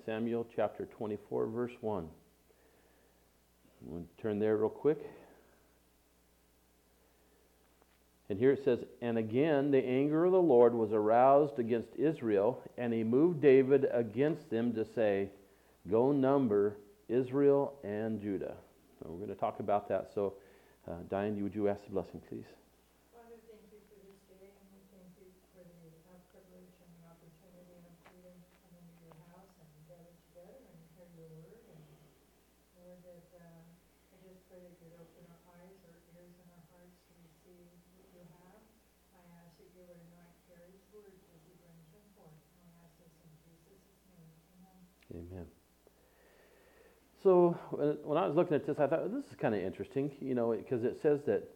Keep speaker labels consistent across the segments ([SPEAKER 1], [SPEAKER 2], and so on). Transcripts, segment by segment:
[SPEAKER 1] Samuel chapter 24, verse 1. We'll turn there real quick. And here it says, "And again the anger of the Lord was aroused against Israel, and he moved David against them to say, 'Go number Israel and Judah.'" So we're going to talk about that. So, Diane, would you ask the blessing, please?
[SPEAKER 2] Father, thank you for this day, and we thank you for the privilege and the opportunity and the freedom to come into your house and gather together and hear your word. And Lord, that I just pray that you'd open our eyes, our ears, and our hearts to receive what you have. I ask that you would anoint Carrie's words as he brings them forth. And I ask this in Jesus' name. Amen.
[SPEAKER 1] Amen. So when I was looking at this, I thought, this is kind of interesting, because it says that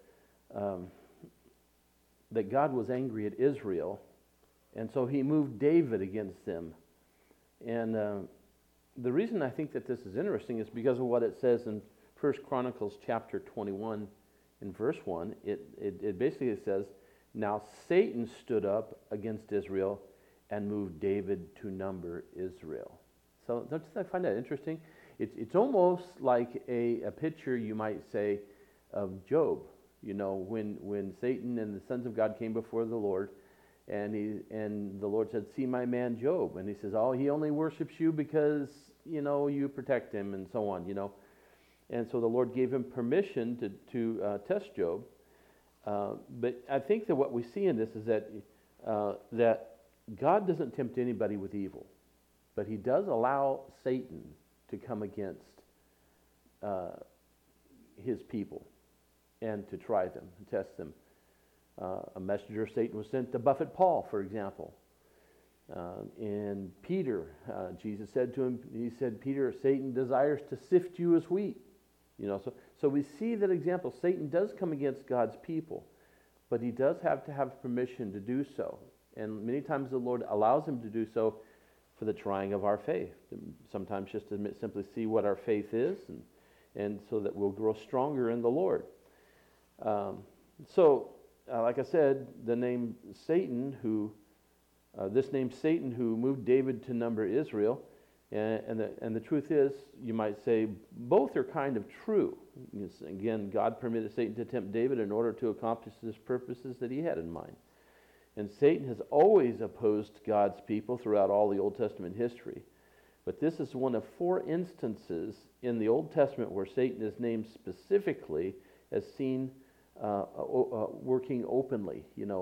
[SPEAKER 1] that God was angry at Israel, and so he moved David against them. And the reason I think that this is interesting is because of what it says in 1 Chronicles chapter 21 in verse 1. It basically says, "Now Satan stood up against Israel and moved David to number Israel." So don't you find that interesting? It's almost like a picture, you might say, of Job. When Satan and the sons of God came before the Lord, and the Lord said, "See my man Job," and he says, "Oh, he only worships you because you protect him," and so on. And so the Lord gave him permission to test Job. But I think that what we see in this is that God doesn't tempt anybody with evil, but he does allow Satan to come against his people and to try them and test them. A messenger of Satan was sent to buffet Paul, for example. And Peter, Jesus said to him, he said, "Peter, Satan desires to sift you as wheat." So we see that example. Satan does come against God's people, but he does have to have permission to do so. And many times the Lord allows him to do so for the trying of our faith. Sometimes just to simply see what our faith is, and so that we'll grow stronger in the Lord. Like I said, the name Satan, who moved David to number Israel, and the truth is, you might say, both are kind of true. Again, God permitted Satan to tempt David in order to accomplish his purposes that he had in mind. And Satan has always opposed God's people throughout all the Old Testament history. But this is one of 4 instances in the Old Testament where Satan is named specifically as seen working openly,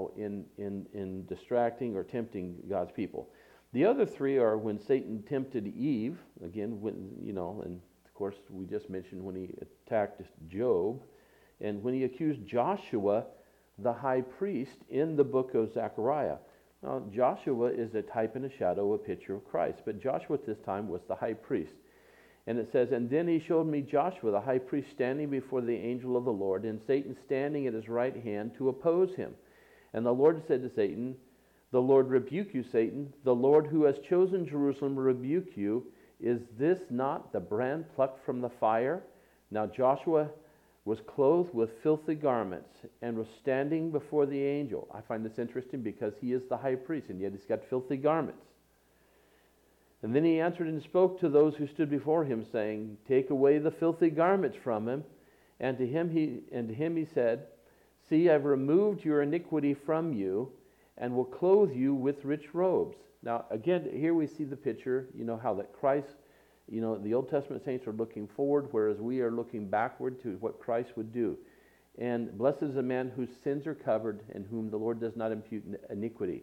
[SPEAKER 1] in distracting or tempting God's people. The other 3 are when Satan tempted Eve, again, and of course we just mentioned when he attacked Job, and when he accused Joshua, the high priest, in the book of Zechariah. Now, Joshua is a type and a shadow, a picture of Christ, but Joshua at this time was the high priest. And it says, "And then he showed me Joshua, the high priest, standing before the angel of the Lord, and Satan standing at his right hand to oppose him. And the Lord said to Satan, 'The Lord rebuke you, Satan. The Lord who has chosen Jerusalem rebuke you. Is this not the brand plucked from the fire?' Now Joshua was clothed with filthy garments and was standing before the angel." I find this interesting because he is the high priest, and yet he's got filthy garments. "And then he answered and spoke to those who stood before him, saying, 'Take away the filthy garments from him.' And to him he said, 'See, I've removed your iniquity from you, and will clothe you with rich robes.'" Now, again, here we see the picture, how that Christ, the Old Testament saints are looking forward, whereas we are looking backward to what Christ would do. And blessed is the man whose sins are covered, and whom the Lord does not impute iniquity.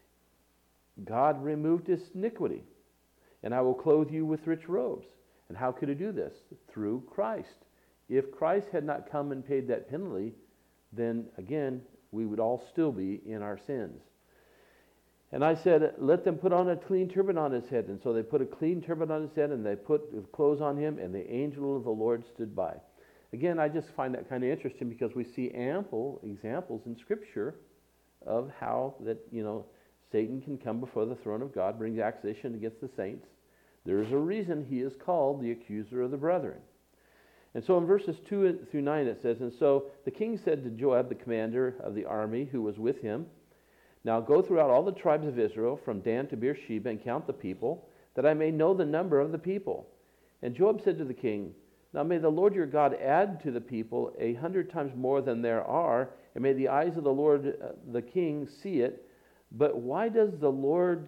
[SPEAKER 1] God removed his iniquity. "And I will clothe you with rich robes." And how could he do this? Through Christ. If Christ had not come and paid that penalty, then again, we would all still be in our sins. "And I said, let them put on a clean turban on his head." And so they put a clean turban on his head, and they put clothes on him, and the angel of the Lord stood by. Again, I just find that kind of interesting because we see ample examples in Scripture of how that, Satan can come before the throne of God, brings accusation against the saints. There is a reason he is called the accuser of the brethren. And so in verses 2 through 9 it says, "And so the king said to Joab, the commander of the army who was with him, 'Now go throughout all the tribes of Israel, from Dan to Beersheba, and count the people, that I may know the number of the people. And Joab said to the king, Now may the Lord your God add to the people 100 times more than there are, and may the eyes of the Lord the king see it. But why does my lord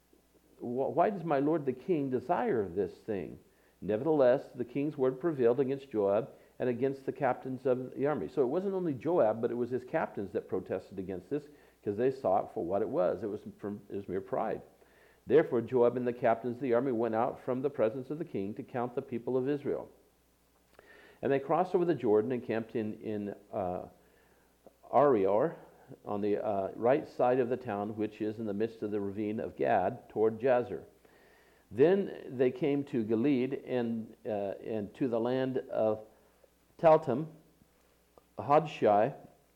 [SPEAKER 1] the king desire this thing? Nevertheless, the king's word prevailed against Joab and against the captains of the army. So it wasn't only Joab, but it was his captains that protested against this, because they saw it for what it was. It was mere pride. Therefore Joab and the captains of the army went out from the presence of the king to count the people of Israel. And they crossed over the Jordan and camped in Arior, on the right side of the town, which is in the midst of the ravine of Gad, toward Jazer. Then they came to Gilead and to the land of Taltam, Hodshai.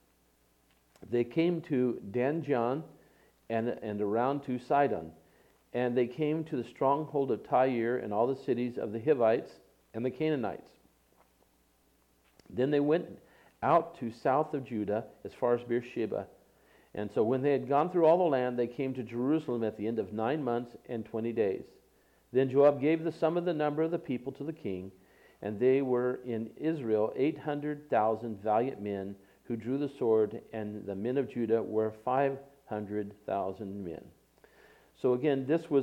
[SPEAKER 1] They came to Danjan and around to Sidon. And they came to the stronghold of Tyre and all the cities of the Hivites and the Canaanites. Then they went out to south of Judah as far as Beersheba. And so when they had gone through all the land, they came to Jerusalem at the end of 9 months and 20 days. Then Joab gave the sum of the number of the people to the king, and they were in Israel 800,000 valiant men who drew the sword, and the men of Judah were 500,000 men. So again,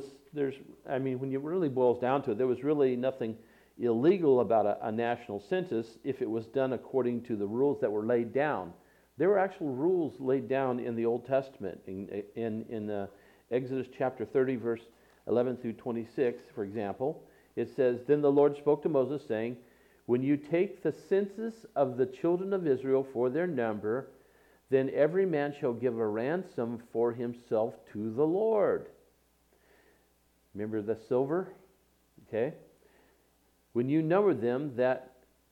[SPEAKER 1] when it really boils down to it, there was really nothing illegal about a national census if it was done according to the rules that were laid down. There were actual rules laid down in the Old Testament. In Exodus chapter 30, verse 11 through 26, for example, it says, Then the Lord spoke to Moses, saying, When you take the census of the children of Israel for their number, then every man shall give a ransom for himself to the Lord. Remember the silver? Okay. When you number them, that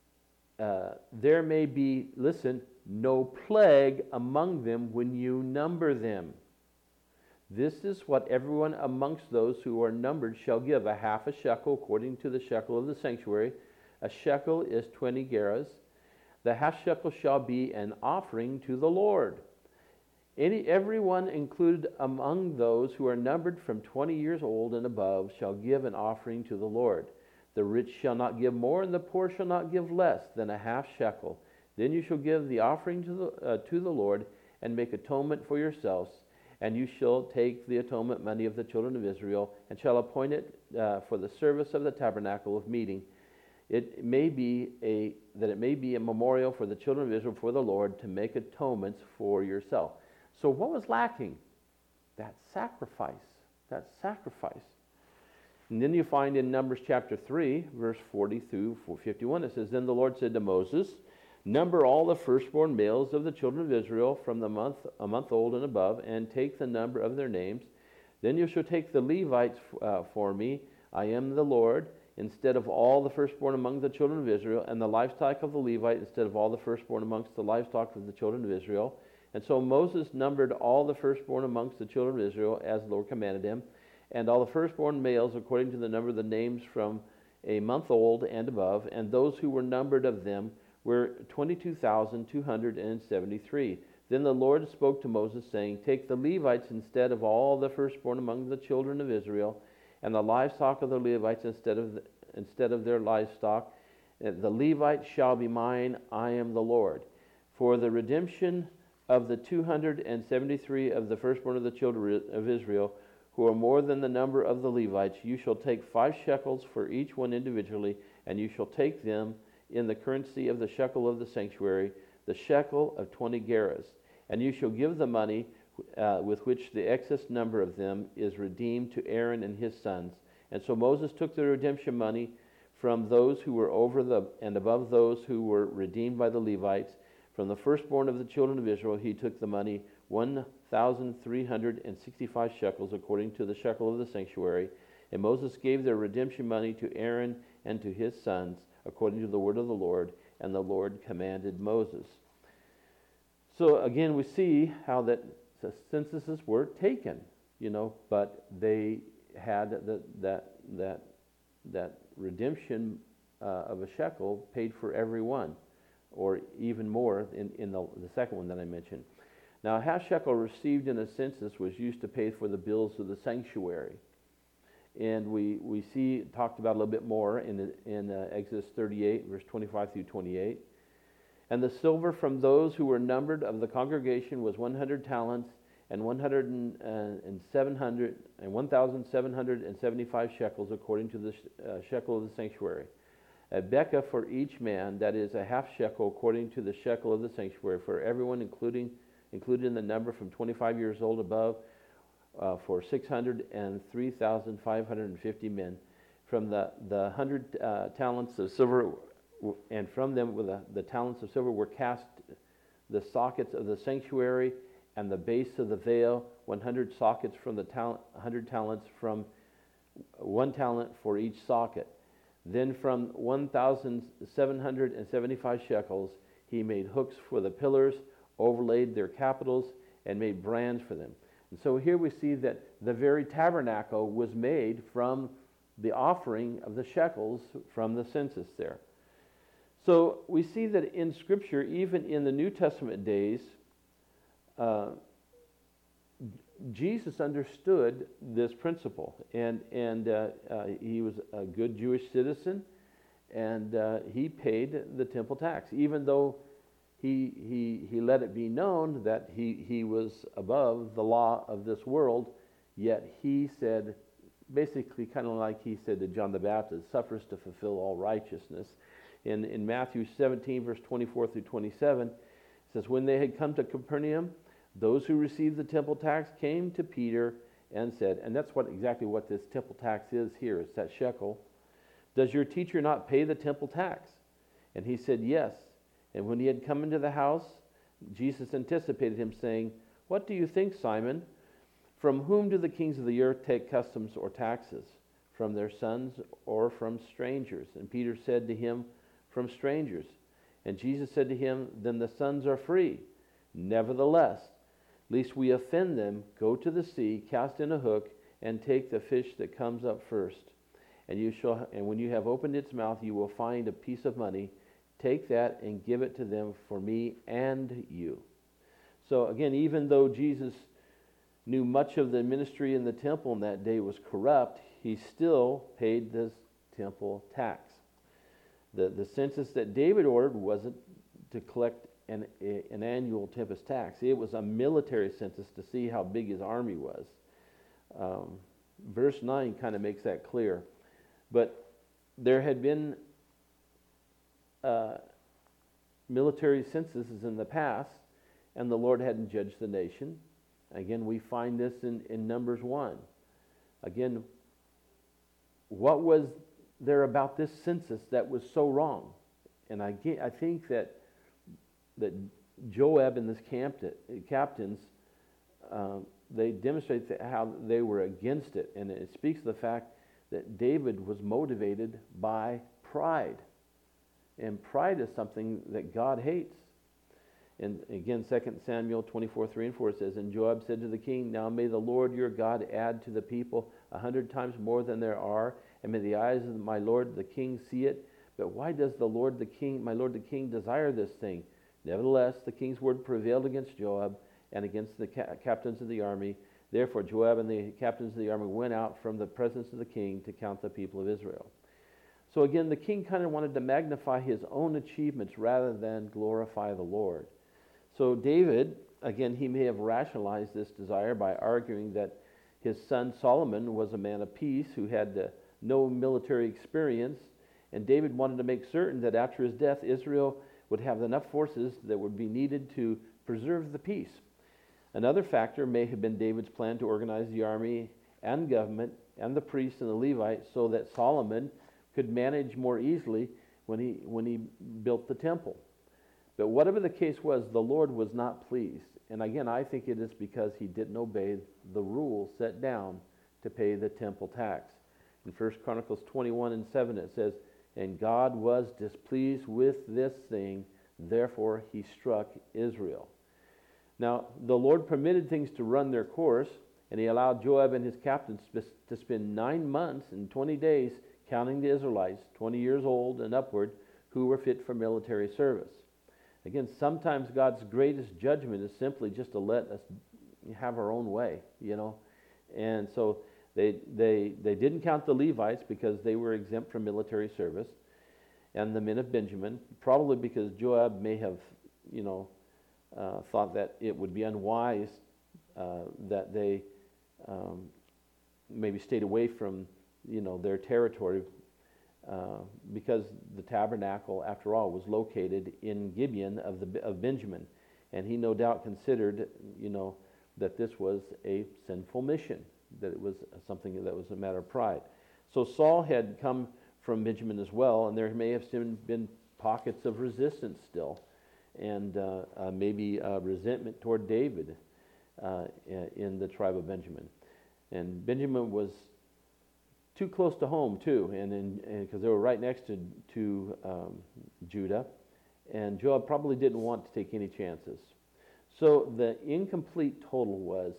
[SPEAKER 1] there may be, listen, no plague among them when you number them. This is what everyone amongst those who are numbered shall give, a half a shekel according to the shekel of the sanctuary. A shekel is 20 gerahs. The half shekel shall be an offering to the Lord. Everyone included among those who are numbered from 20 years old and above shall give an offering to the Lord. The rich shall not give more, and the poor shall not give less than a half shekel. Then you shall give the offering to the Lord, and make atonement for yourselves. And you shall take the atonement money of the children of Israel, and shall appoint it for the service of the tabernacle of meeting. It may be a memorial for the children of Israel for the Lord, to make atonements for yourself. So what was lacking? That sacrifice. That sacrifice. And then you find in Numbers chapter 3, verse 40 through 51, it says, Then the Lord said to Moses, Number all the firstborn males of the children of Israel from a month old and above, and take the number of their names. Then you shall take the Levites for me. I am the Lord, instead of all the firstborn among the children of Israel, and the livestock of the Levite instead of all the firstborn amongst the livestock of the children of Israel. And so Moses numbered all the firstborn amongst the children of Israel, as the Lord commanded him, and all the firstborn males according to the number of the names from a month old and above, and those who were numbered of them were 22,273. Then the Lord spoke to Moses, saying, Take the Levites instead of all the firstborn among the children of Israel, and the livestock of the Levites instead of their livestock. The Levites shall be mine, I am the Lord. For the redemption of the 273 of the firstborn of the children of Israel, who are more than the number of the Levites, you shall take 5 shekels for each one individually, and you shall take them in the currency of the shekel of the sanctuary, the shekel of 20 gerahs. And you shall give the money with which the excess number of them is redeemed to Aaron and his sons. And so Moses took the redemption money from those who were over and above those who were redeemed by the Levites. From the firstborn of the children of Israel, he took the money, 1,365 shekels, according to the shekel of the sanctuary. And Moses gave their redemption money to Aaron and to his sons, according to the word of the Lord, and the Lord commanded Moses. So again, we see how that the censuses were taken, but they had that redemption of a shekel paid for everyone, or even more in the second one that I mentioned. Now, a half shekel received in a census was used to pay for the bills of the sanctuary. And we see talked about a little bit more in Exodus 38, verse 25 through 28. And the silver from those who were numbered of the congregation was 100 talents and 1,775 shekels, according to the shekel of the sanctuary. A bekah for each man, that is a half shekel, according to the shekel of the sanctuary, for everyone, included in the number from 25 years old above, for 603,550 men. From the 100 talents of silver, and from them with the talents of silver were cast the sockets of the sanctuary and the base of the veil, 100 sockets from the 100 talents, from 1 talent for each socket. Then from 1,775 shekels he made hooks for the pillars, overlaid their capitals, and made brands for them. And so here we see that the very tabernacle was made from the offering of the shekels from the census there. So we see that in Scripture, even in the New Testament days, Jesus understood this principle, and he was a good Jewish citizen, and he paid the temple tax, even though he let it be known that he was above the law of this world. Yet he said, basically kind of like he said to John the Baptist, suffers to fulfill all righteousness. In Matthew 17, verse 24 through 27, it says, when they had come to Capernaum, those who received the temple tax came to Peter and said, and that's exactly what this temple tax is here, it's that shekel. Does your teacher not pay the temple tax? And he said, yes. And when he had come into the house, Jesus anticipated him, saying, what do you think, Simon? From whom do the kings of the earth take customs or taxes? From their sons or from strangers? And Peter said to him, from strangers. And Jesus said to him, then the sons are free. Nevertheless, lest we offend them, go to the sea, cast in a hook, and take the fish that comes up first. And when you have opened its mouth, you will find a piece of money. Take that and give it to them for me and you. So again, even though Jesus knew much of the ministry in the temple in that day was corrupt, he still paid this temple tax. The census that David ordered wasn't to collect an annual temple tax. It was a military census to see how big his army was. Verse 9 kind of makes that clear. But there had been military censuses in the past, and the Lord hadn't judged the nation. Again, we find this in Numbers 1. Again, what was there about this census that was so wrong? And I think that Joab and his captains, they demonstrate how they were against it. And it speaks of the fact that David was motivated by pride. And pride is something that God hates. And again, 2 Samuel 24, 3 and 4 says, and Joab said to the king, now may the Lord your God add to the people 100 times more than there are, and may the eyes of my lord the king see it. But why does my lord the king desire this thing? Nevertheless, the king's word prevailed against Joab and against the captains of the army. Therefore, Joab and the captains of the army went out from the presence of the king to count the people of Israel. So again, the king kind of wanted to magnify his own achievements rather than glorify the Lord. So David, again, he may have rationalized this desire by arguing that his son Solomon was a man of peace who had no military experience, and David wanted to make certain that after his death, Israel would have enough forces that would be needed to preserve the peace. Another factor may have been David's plan to organize the army and government and the priests and the Levites so that Solomon could manage more easily when he built the temple. But whatever the case was, the Lord was not pleased. And again, I think it is because he didn't obey the rules set down to pay the temple tax. In 1 Chronicles 21 and 7 it says, and God was displeased with this thing, therefore he struck Israel. Now, the Lord permitted things to run their course, and he allowed Joab and his captains to spend 9 months and 20 days counting the Israelites, 20 years old and upward, who were fit for military service. Again, sometimes God's greatest judgment is simply just to let us have our own way, And so They didn't count the Levites because they were exempt from military service, and the men of Benjamin, probably because Joab may have, thought that it would be unwise that they maybe stayed away from, their territory, because the tabernacle, after all, was located in Gibeon of Benjamin, and he no doubt considered, that this was a sinful mission, that it was something that was a matter of pride. So Saul had come from Benjamin as well, and there may have been pockets of resistance still, and maybe resentment toward David in the tribe of Benjamin. And Benjamin was too close to home too, and because they were right next to Judah, and Joab probably didn't want to take any chances. So the incomplete total was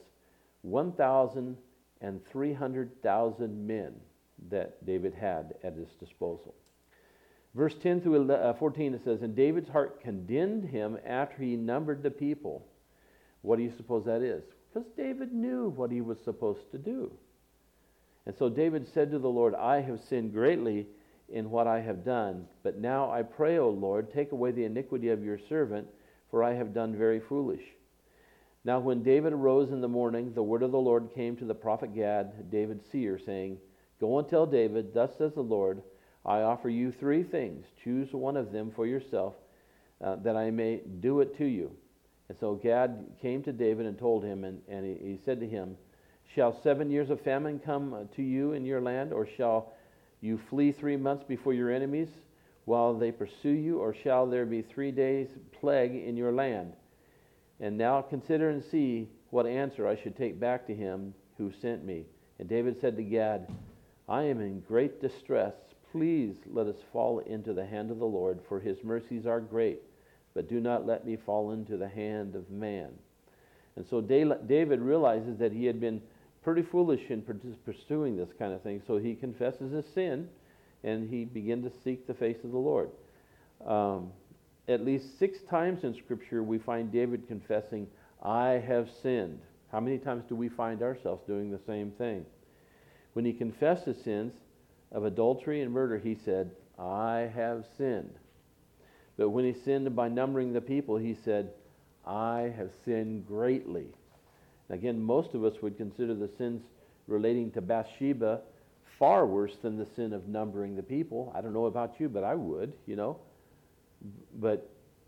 [SPEAKER 1] 1,300,000 men that David had at his disposal. Verse 10 through 14, it says, "And David's heart condemned him after he numbered the people." What do you suppose that is? Because David knew what he was supposed to do. And so David said to the Lord, "I have sinned greatly in what I have done, but now I pray, O Lord, take away the iniquity of your servant, for I have done very foolish." Now when David arose in the morning, the word of the Lord came to the prophet Gad, David's seer, saying, "Go and tell David, thus says the Lord, I offer you 3 things. Choose one of them for yourself, that I may do it to you." And so Gad came to David and told him, and he said to him, "Shall 7 years of famine come to you in your land, or shall you flee 3 months before your enemies while they pursue you, or shall there be 3 days plague in your land? And now consider and see what answer I should take back to him who sent me." And David said to Gad, "I am in great distress. Please let us fall into the hand of the Lord, for his mercies are great, but do not let me fall into the hand of man." And so David realizes that he had been pretty foolish in pursuing this kind of thing, so he confesses his sin, and he began to seek the face of the Lord. At least 6 times in Scripture we find David confessing, "I have sinned." How many times do we find ourselves doing the same thing? When he confessed his sins of adultery and murder, he said, "I have sinned." But when he sinned by numbering the people, he said, "I have sinned greatly." Again, most of us would consider the sins relating to Bathsheba far worse than the sin of numbering the people. I don't know about you, but I would, But,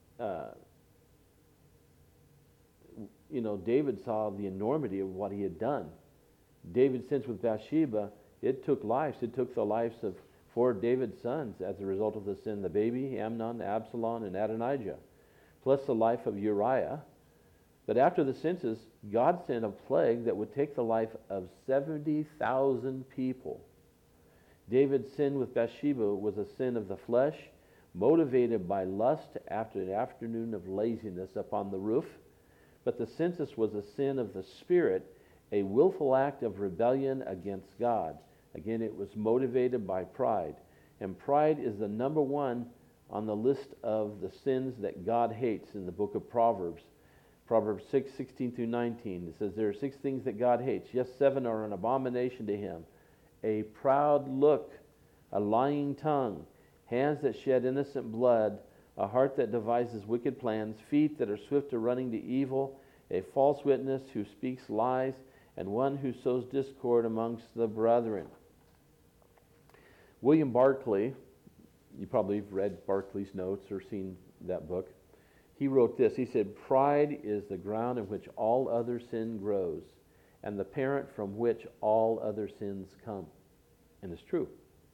[SPEAKER 1] David saw the enormity of what he had done. David's sins with Bathsheba, it took lives. It took the lives of 4 of David's sons as a result of the sin: the baby, Amnon, Absalom, and Adonijah, plus the life of Uriah. But after the census, God sent a plague that would take the life of 70,000 people. David's sin with Bathsheba was a sin of the flesh, motivated by lust after an afternoon of laziness upon the roof. But the census was a sin of the spirit, a willful act of rebellion against God. Again, it was motivated by pride. And pride is the number one on the list of the sins that God hates in the book of Proverbs. Proverbs 6:16 through 19. It says, "There are 6 things that God hates. Yes, 7 are an abomination to him. A proud look, a lying tongue, hands that shed innocent blood, a heart that devises wicked plans, feet that are swift to running to evil, a false witness who speaks lies, and one who sows discord amongst the brethren." William Barclay, you probably have read Barclay's notes or seen that book. He wrote this. He said, "Pride is the ground in which all other sin grows, and the parent from which all other sins come." And it's true.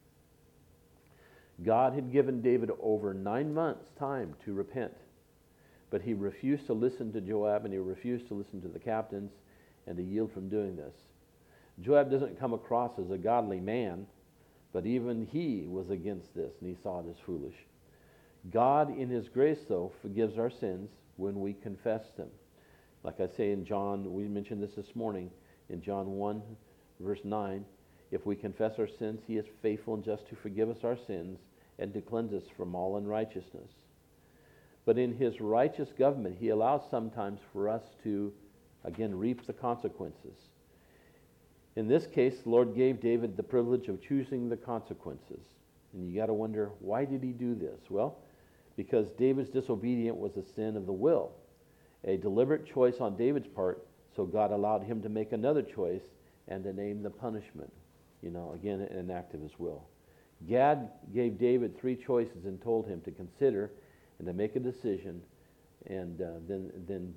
[SPEAKER 1] God had given David over 9 months' time to repent, but he refused to listen to Joab, and he refused to listen to the captains and to yield from doing this. Joab doesn't come across as a godly man, but even he was against this, and he saw it as foolish. God, in his grace, though, forgives our sins when we confess them. Like I say in John, we mentioned this morning, in John 1, verse 9, if we confess our sins, he is faithful and just to forgive us our sins and to cleanse us from all unrighteousness. But in his righteous government, he allows sometimes for us to, again, reap the consequences. In this case, the Lord gave David the privilege of choosing the consequences. And you got to wonder, why did he do this? Well, because David's disobedience was a sin of the will, a deliberate choice on David's part, so God allowed him to make another choice and to name the punishment. Again, an act of his will. Gad gave David 3 choices and told him to consider and to make a decision, and then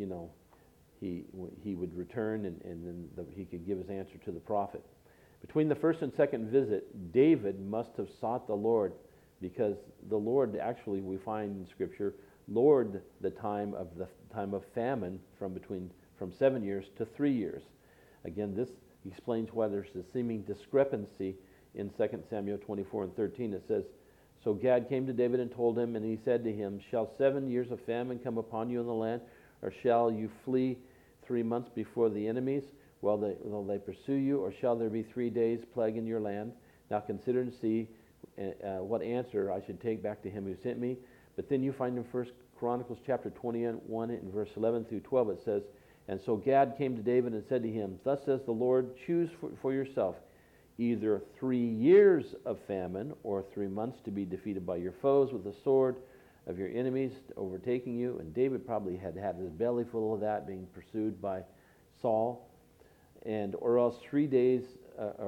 [SPEAKER 1] he would return, and then he could give his answer to the prophet. Between the first and second visit, David must have sought the Lord, because the Lord, actually, we find in Scripture, lowered the time of famine from 7 years to 3 years. Again, this explains why there's a seeming discrepancy in 2 Samuel 24 and 13. It says, "So Gad came to David and told him, and he said to him, 'Shall 7 years of famine come upon you in the land, or shall you flee 3 months before the enemies while they pursue you, or shall there be 3 days plague in your land? Now consider and see what answer I should take back to him who sent me.'" But then you find in 1 Chronicles chapter 21 and verse 11 through 12, it says, "And so Gad came to David and said to him, 'Thus says the Lord, choose for yourself either 3 years of famine or 3 months to be defeated by your foes with the sword of your enemies overtaking you.'" And David probably had his belly full of that, being pursued by Saul. Or else 3 days,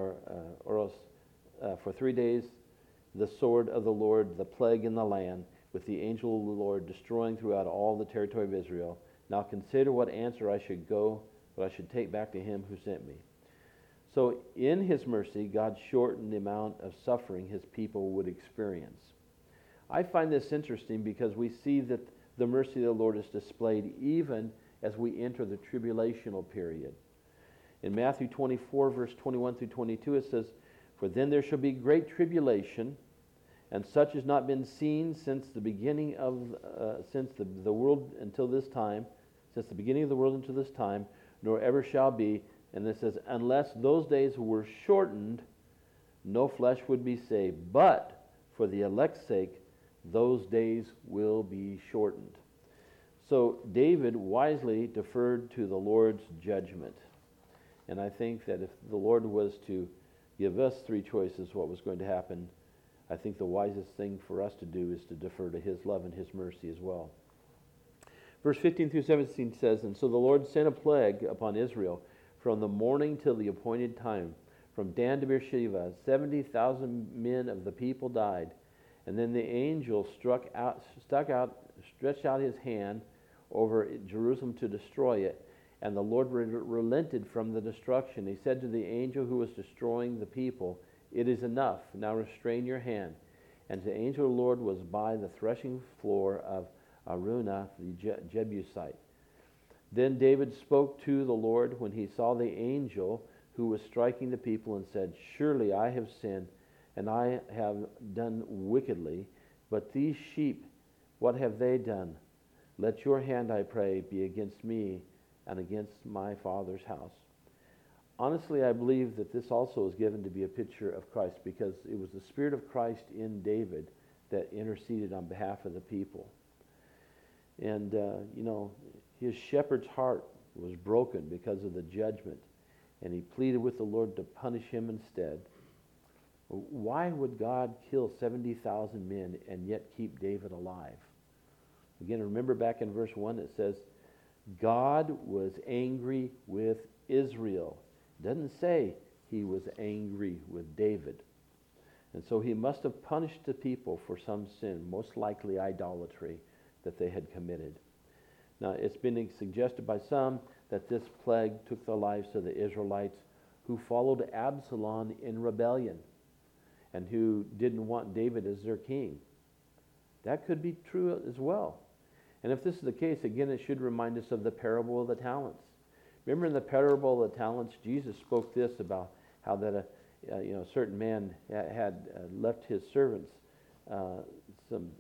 [SPEAKER 1] for 3 days, the sword of the Lord, the plague in the land, with the angel of the Lord destroying throughout all the territory of Israel. Now consider what answer I should take back to him who sent me. So in his mercy, God shortened the amount of suffering his people would experience. I find this interesting because we see that the mercy of the Lord is displayed even as we enter the tribulational period. In Matthew 24, verse 21 through 22, it says, "For then there shall be great tribulation, and such has not been seen since the beginning of the world until this time, since the beginning of the world until this time, nor ever shall be." And it says, "Unless those days were shortened, no flesh would be saved. But for the elect's sake, those days will be shortened." So David wisely deferred to the Lord's judgment. And I think that if the Lord was to give us 3 choices what was going to happen, I think the wisest thing for us to do is to defer to his love and his mercy as well. Verse 15 through 17 says, "And so the Lord sent a plague upon Israel from the morning till the appointed time. From Dan to Beersheba, 70,000 men of the people died. And then the angel stretched out his hand over Jerusalem to destroy it. And the Lord relented from the destruction. He said to the angel who was destroying the people, 'It is enough. Now restrain your hand.' And the angel of the Lord was by the threshing floor of Araunah the Jebusite. Then David spoke to the Lord when he saw the angel who was striking the people, and said, 'Surely I have sinned, and I have done wickedly. But these sheep, what have they done? Let your hand, I pray, be against me and against my father's house.'" Honestly, I believe that this also is given to be a picture of Christ, because it was the Spirit of Christ in David that interceded on behalf of the people. And, his shepherd's heart was broken because of the judgment, and he pleaded with the Lord to punish him instead. Why would God kill 70,000 men and yet keep David alive? Again, remember back in verse 1, it says, God was angry with Israel. It doesn't say he was angry with David. And so he must have punished the people for some sin, most likely idolatry, that they had committed. Now, it's been suggested by some that this plague took the lives of the Israelites who followed Absalom in rebellion and who didn't want David as their king. That could be true as well. And if this is the case, again, it should remind us of the parable of the talents. Remember in the parable of the talents, Jesus spoke this about how that a certain man had left his servants some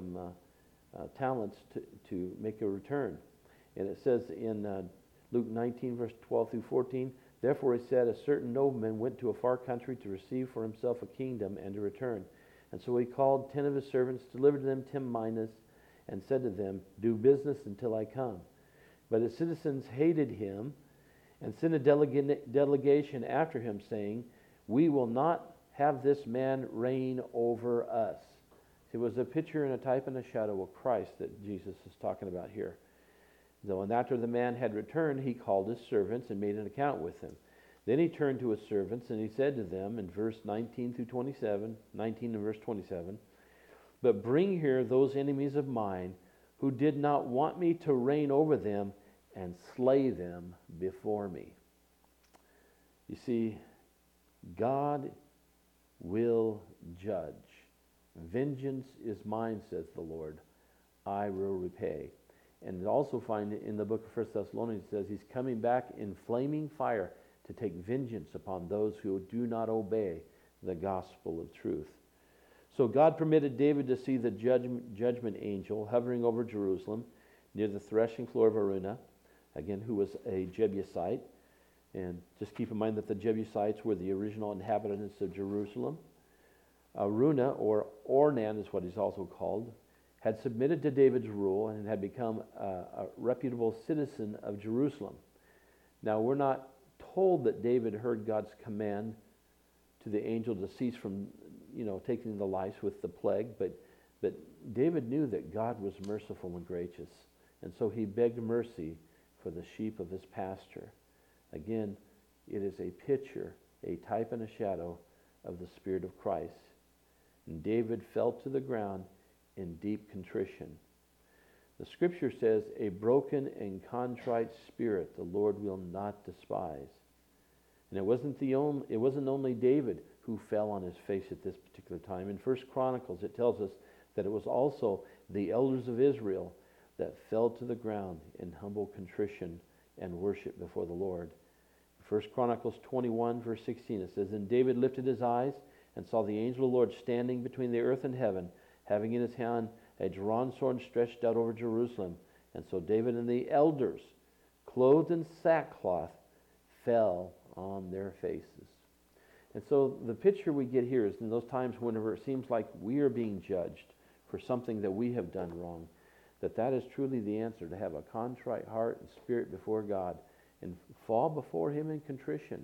[SPEAKER 1] talents to make a return. And it says in Luke 19, verse 12 through 14, "Therefore he said, a certain nobleman went to a far country to receive for himself a kingdom and to return. And so he called 10 of his servants, delivered to them 10 minas, and said to them, 'Do business until I come.' But his citizens hated him and sent a delegation after him, saying, "We will not have this man reign over us." It was a picture and a type and a shadow of Christ that Jesus is talking about here. So, and after the man had returned, he called his servants and made an account with them. Then he turned to his servants and he said to them in verse 19 through 27, 19 and verse 27, "But bring here those enemies of mine who did not want me to reign over them, and slay them before me." You see, God will judge. "Vengeance is mine," says the Lord. "I will repay." And also find in the book of 1 Thessalonians, it says he's coming back in flaming fire to take vengeance upon those who do not obey the gospel of truth. So God permitted David to see the judgment angel hovering over Jerusalem near the threshing floor of Araunah, again, who was a Jebusite. And just keep in mind that the Jebusites were the original inhabitants of Jerusalem. Araunah, or Ornan is what he's also called, had submitted to David's rule and had become a reputable citizen of Jerusalem. Now, we're not told that David heard God's command to the angel to cease from, taking the lives with the plague, but David knew that God was merciful and gracious, and so he begged mercy for the sheep of his pasture. Again, it is a picture, a type and a shadow of the Spirit of Christ. And David fell to the ground in deep contrition. The scripture says, "A broken and contrite spirit the Lord will not despise." And it wasn't only David who fell on his face at this particular time. In 1 Chronicles, it tells us that it was also the elders of Israel that fell to the ground in humble contrition and worship before the Lord. 1 Chronicles 21, verse 16, it says, "And David lifted his eyes and saw the angel of the Lord standing between the earth and heaven, having in his hand a drawn sword stretched out over Jerusalem. And so David and the elders, clothed in sackcloth, fell on their faces." And so the picture we get here is in those times whenever it seems like we are being judged for something that we have done wrong, that is truly the answer, to have a contrite heart and spirit before God and fall before him in contrition.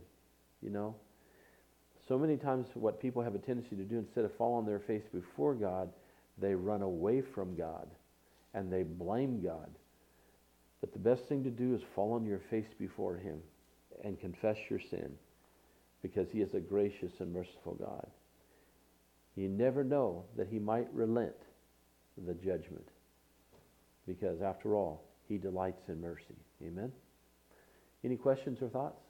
[SPEAKER 1] So many times what people have a tendency to do, instead of fall on their face before God, they run away from God and they blame God. But the best thing to do is fall on your face before him and confess your sin, because he is a gracious and merciful God. You never know that he might relent the judgment, because after all, he delights in mercy. Amen? Any questions or thoughts?